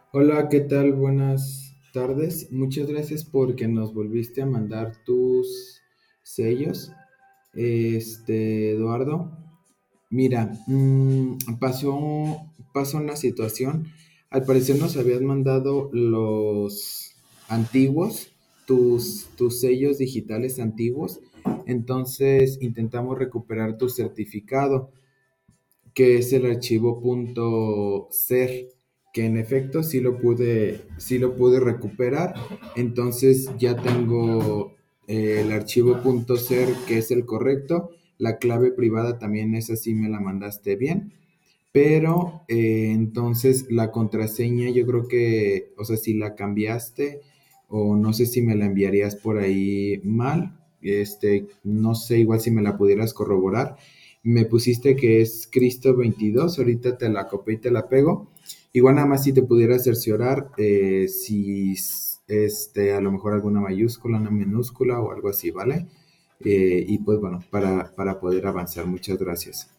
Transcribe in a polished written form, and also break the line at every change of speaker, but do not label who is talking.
Hola, ¿qué tal? Buenas tardes. Muchas gracias porque nos volviste a mandar tus sellos, Eduardo. Mira, pasó una situación. Al parecer nos habías mandado los antiguos, tus sellos digitales antiguos. Entonces intentamos recuperar tu certificado, que es el archivo .ser, que en efecto sí lo pude recuperar. Entonces ya tengo el archivo .ser, que es el correcto. La clave privada también, esa sí me la mandaste bien. Pero entonces la contraseña yo creo que, o sea, si la cambiaste o no sé si me la enviarías por ahí mal, no sé, igual si me la pudieras corroborar. Me pusiste que es Cristo 22, ahorita te la copié y te la pego. Igual nada más si te pudieras cerciorar si a lo mejor alguna mayúscula, una minúscula o algo así, ¿vale? Y pues bueno, para poder avanzar. Muchas gracias.